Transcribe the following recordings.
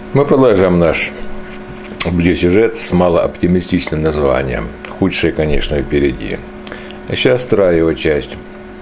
Мы продолжаем наш видеосюжет с малооптимистичным названием. Худшее, конечно, впереди. А сейчас вторая его часть.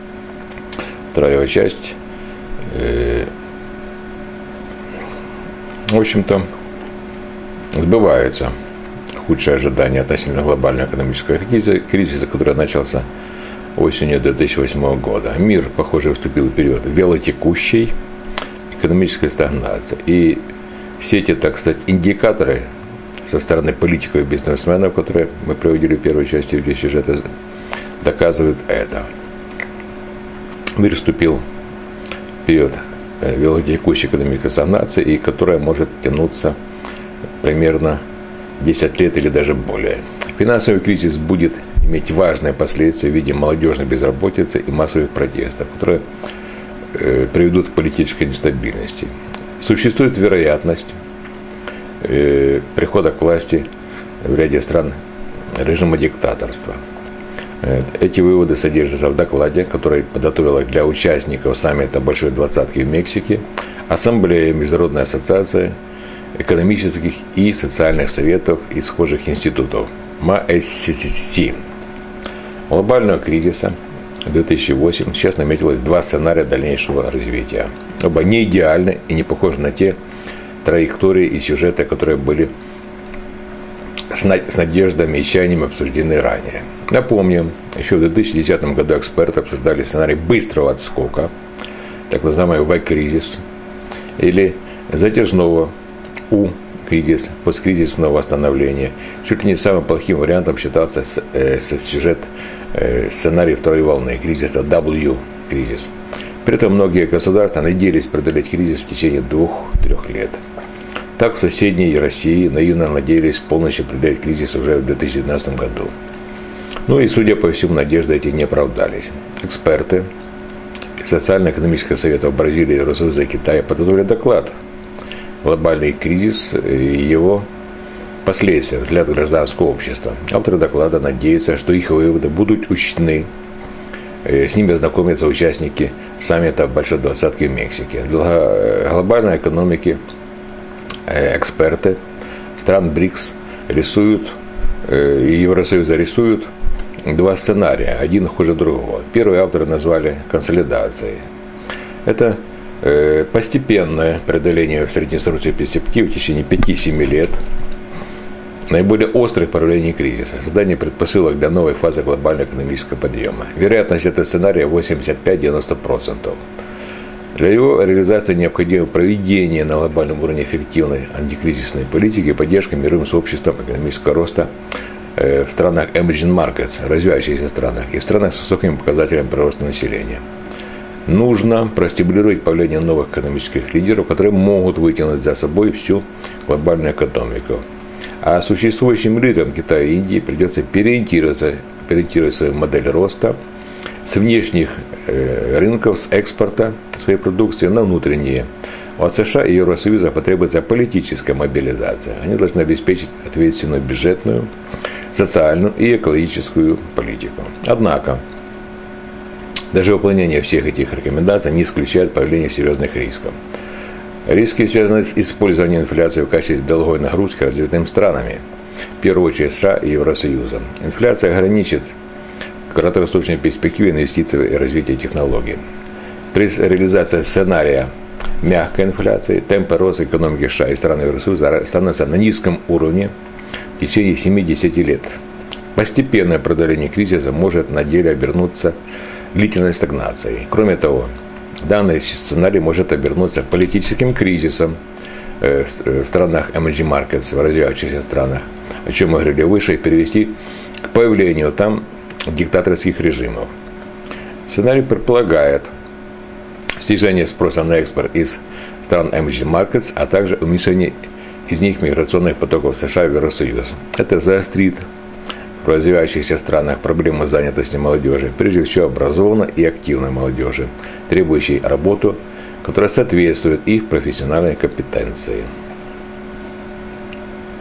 В общем-то, сбывается худшее ожидание относительно глобального экономического кризиса, который начался осенью 2008 года. Мир, похоже, вступил в период вялотекущей экономической стагнации. И все эти, так сказать, индикаторы со стороны политиков и бизнесменов, которые мы проводили в первой части видеосюжета, доказывают это. Мир вступил в период вялотекущей экономической стагнации, и которая может тянуться примерно 10 лет или даже более. Финансовый кризис будет иметь важные последствия в виде молодежной безработицы и массовых протестов, которые приведут к политической нестабильности. Существует вероятность прихода к власти в ряде стран режима диктаторства. Эти выводы содержатся в докладе, который подготовила для участников саммита Большой Двадцатки в Мексике Ассамблея Международной ассоциации экономических и социальных советов и схожих институтов МАЭССИ. Глобального кризиса 2008 сейчас наметилось два сценария дальнейшего развития. Оба не идеальны и не похожи на те траектории и сюжеты, которые были с надеждами и чаяниями обсуждены ранее. Напомним, еще в 2010 году эксперты обсуждали сценарий быстрого отскока, так называемый V-кризис, или затяжного U-кризис, посткризисного восстановления. Чуть ли не самым плохим вариантом считался сценарий второй волны кризиса, W-кризис. При этом многие государства надеялись преодолеть кризис в течение 2-3 лет. Так в соседней России наивно надеялись полностью преодолеть кризис уже в 2012 году. Ну и, судя по всему, надежды эти не оправдались. Эксперты из Социально-экономического совета Бразилии, Евросоюза и Китая подготовили доклад «Глобальный кризис и его последствия. Взгляд гражданского общества». Авторы доклада надеются, что их выводы будут учтены. С ними ознакомятся участники саммита Большой Двадцатки в Мексике. Для глобальной экономики эксперты стран БРИКС рисуют, и Евросоюза рисуют два сценария, один хуже другого. Первый авторы назвали консолидацией. Это постепенное преодоление в среднесрочной перспективе в течение 5-7 лет наиболее острых проявлений кризиса, создание предпосылок для новой фазы глобального экономического подъема. Вероятность этого сценария 85-90%. Для его реализации необходимо проведение на глобальном уровне эффективной антикризисной политики и поддержка мировым сообществом экономического роста в странах emerging markets, развивающихся странах, и в странах с высокими показателями прироста населения. Нужно простимулировать появление новых экономических лидеров, которые могут вытянуть за собой всю глобальную экономику. А существующим лидерам Китая и Индии придется переориентировать свою модель роста с внешних рынков, с экспорта своей продукции на внутренние. От США и Евросоюза потребуется политическая мобилизация. Они должны обеспечить ответственную бюджетную, социальную и экологическую политику. Однако, даже выполнение всех этих рекомендаций не исключает появление серьезных рисков. Риски связаны с использованием инфляции в качестве долговой нагрузки развитым странами, в первую очередь США и Евросоюза. Инфляция ограничит в краткосрочной перспективе инвестиции и развитие технологий. При реализации сценария мягкой инфляции темпы роста экономики США и стран Евросоюза останутся на низком уровне в течение 7-10 лет. Постепенное преодоление кризиса может на деле обернуться длительной стагнацией. Кроме того, данный сценарий может обернуться политическим кризисом в странах emerging markets, в развивающихся странах, о чем мы говорили выше, и привести к появлению там диктаторских режимов. Сценарий предполагает снижение спроса на экспорт из стран emerging markets, а также уменьшение из них миграционных потоков США и Евросоюз. Это заострит в развивающихся странах проблемы занятости молодежи, прежде всего образованной и активной молодежи, требующей работу, которая соответствует их профессиональной компетенции.